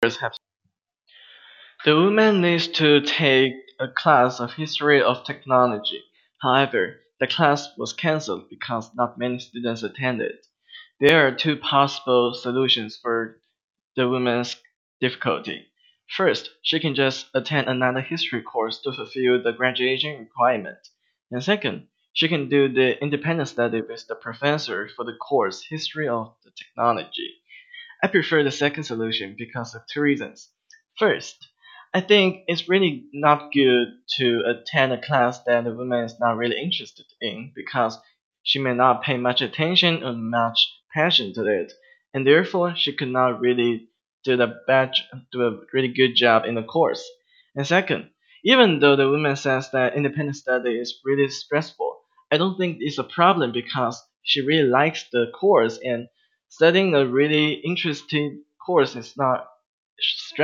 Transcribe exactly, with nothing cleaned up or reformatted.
have. The woman needs to take a class of history of technology. However, the class was cancelled because not many students attended. There are two possible solutions for the woman's difficulty. First, she can just attend another history course to fulfill the graduation requirement. And second, she can do the independent study with the professor for the course History of the Technology. I prefer the second solution because of two reasons. First, I think it's really not good to attend a class that the woman is not really interested in because she may not pay much attention or much passion to it, and therefore she could not really do the batch, do a really good job in the course. And second, even though the woman says that independent study is really stressful, I don't think it's a problem because she really likes the course and studying a really interesting course is not stressful.